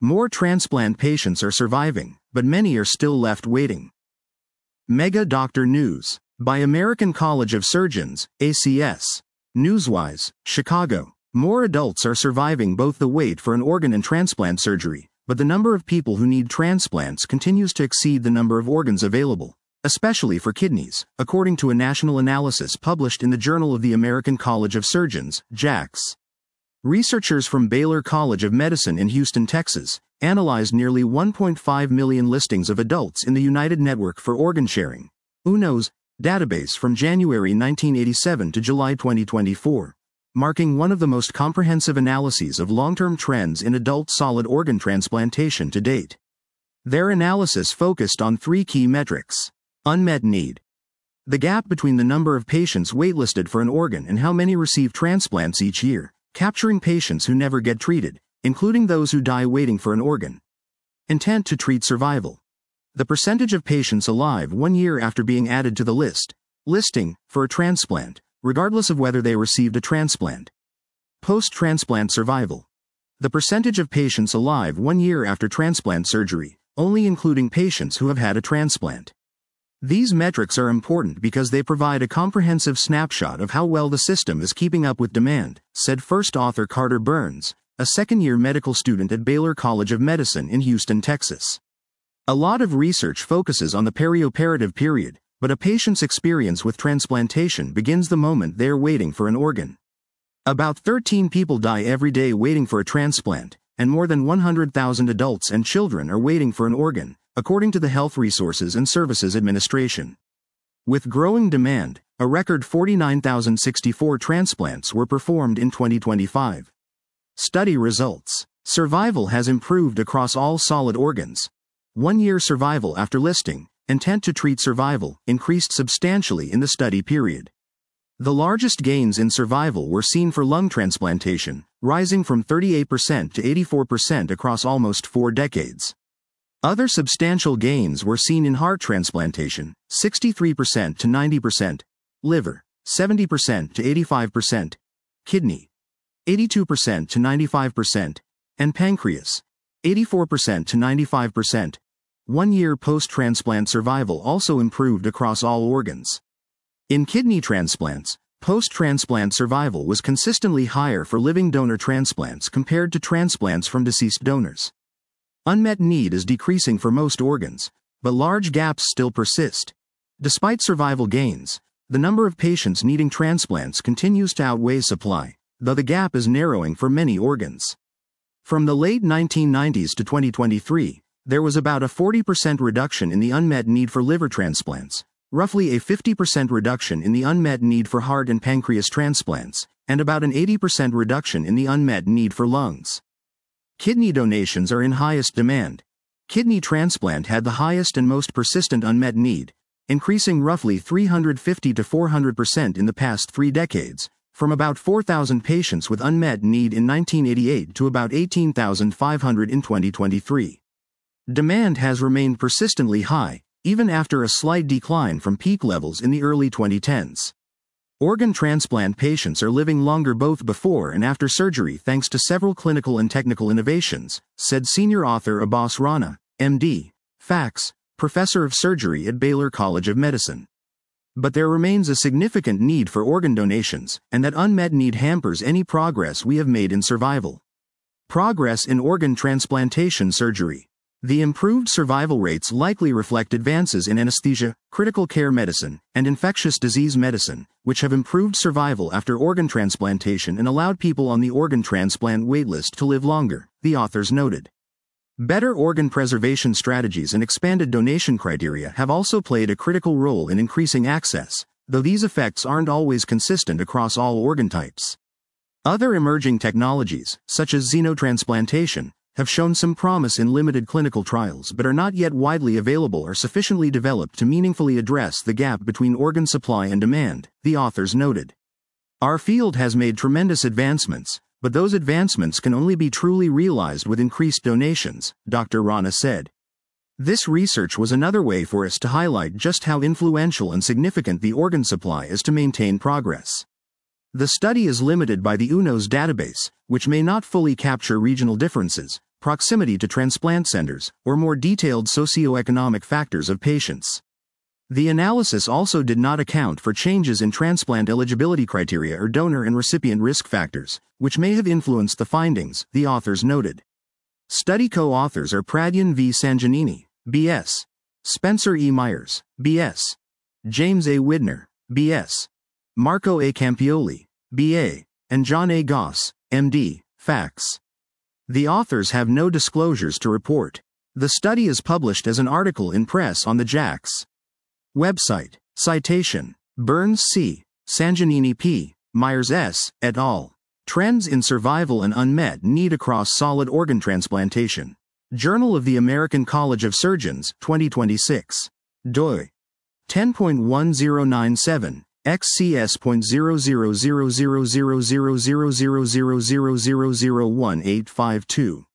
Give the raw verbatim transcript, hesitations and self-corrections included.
More transplant patients are surviving, but many are still left waiting. Mega Doctor News by American College of Surgeons, A C S. Newswise, Chicago. More adults are surviving both the wait for an organ and transplant surgery, but the number of people who need transplants continues to exceed the number of organs available, especially for kidneys, according to a national analysis published in the Journal of the American College of Surgeons, J A C S. Researchers from Baylor College of Medicine in Houston, Texas, analyzed nearly one point five million listings of adults in the United Network for Organ Sharing, U N O's, database from January nineteen eighty-seven to July twenty twenty-four, marking one of the most comprehensive analyses of long-term trends in adult solid organ transplantation to date. Their analysis focused on three key metrics. Unmet need. The gap between the number of patients waitlisted for an organ and how many receive transplants each year, capturing patients who never get treated, including those who die waiting for an organ. Intent to treat survival. The percentage of patients alive one year after being added to the list, listing, for a transplant, regardless of whether they received a transplant. Post-transplant survival. The percentage of patients alive one year after transplant surgery, only including patients who have had a transplant. These metrics are important because they provide a comprehensive snapshot of how well the system is keeping up with demand, said first author Carter Burns, a second-year medical student at Baylor College of Medicine in Houston, Texas. A lot of research focuses on the perioperative period, but a patient's experience with transplantation begins the moment they are waiting for an organ. About thirteen people die every day waiting for a transplant, and more than one hundred thousand adults and children are waiting for an organ, according to the Health Resources and Services Administration. With growing demand, a record forty-nine thousand sixty-four transplants were performed in twenty twenty-five. Study results. Survival has improved across all solid organs. One-year survival after listing, intent to treat survival, increased substantially in the study period. The largest gains in survival were seen for lung transplantation, rising from thirty-eight percent to eighty-four percent across almost four decades. Other substantial gains were seen in heart transplantation, sixty-three percent to ninety percent, liver, seventy percent to eighty-five percent, kidney, eighty-two percent to ninety-five percent, and pancreas, eighty-four percent to ninety-five percent. One-year post-transplant survival also improved across all organs. In kidney transplants, post-transplant survival was consistently higher for living donor transplants compared to transplants from deceased donors. Unmet need is decreasing for most organs, but large gaps still persist. Despite survival gains, the number of patients needing transplants continues to outweigh supply, though the gap is narrowing for many organs. From the late nineteen nineties to twenty twenty-three, there was about a forty percent reduction in the unmet need for liver transplants, roughly a fifty percent reduction in the unmet need for heart and pancreas transplants, and about an eighty percent reduction in the unmet need for lungs. Kidney donations are in highest demand. Kidney transplant had the highest and most persistent unmet need, increasing roughly three hundred fifty to four hundred percent in the past three decades, from about four thousand patients with unmet need in nineteen eighty-eight to about eighteen thousand five hundred in twenty twenty-three. Demand has remained persistently high, even after a slight decline from peak levels in the early twenty tens. Organ transplant patients are living longer both before and after surgery thanks to several clinical and technical innovations, said senior author Abbas Rana, M D, F A C S, professor of surgery at Baylor College of Medicine. But there remains a significant need for organ donations, and that unmet need hampers any progress we have made in survival. Progress in organ transplantation surgery. The improved survival rates likely reflect advances in anesthesia, critical care medicine, and infectious disease medicine, which have improved survival after organ transplantation and allowed people on the organ transplant waitlist to live longer, the authors noted. Better organ preservation strategies and expanded donation criteria have also played a critical role in increasing access, though these effects aren't always consistent across all organ types. Other emerging technologies, such as xenotransplantation, have shown some promise in limited clinical trials but are not yet widely available or sufficiently developed to meaningfully address the gap between organ supply and demand, the authors noted. Our field has made tremendous advancements, but those advancements can only be truly realized with increased donations, Doctor Rana said. This research was another way for us to highlight just how influential and significant the organ supply is to maintain progress. The study is limited by the U N O's database, which may not fully capture regional differences, proximity to transplant centers, or more detailed socioeconomic factors of patients. The analysis also did not account for changes in transplant eligibility criteria or donor and recipient risk factors, which may have influenced the findings, the authors noted. Study co-authors are Pradyan V. Sanjanini, B S Spencer E. Myers, B S James A. Widner, B S Marco A. Campioli, B A and John A. Goss, M D, Facts. The authors have no disclosures to report. The study is published as an article in Press on the J A C S website. Citation: Burns C., Sanjanini P., Myers S., et al. Trends in Survival and Unmet Need Across Solid Organ Transplantation. Journal of the American College of Surgeons, twenty twenty-six. doi ten point one zero nine seven, X C S point zero zero zero zero zero zero zero zero zero zero zero zero zero one eight five two.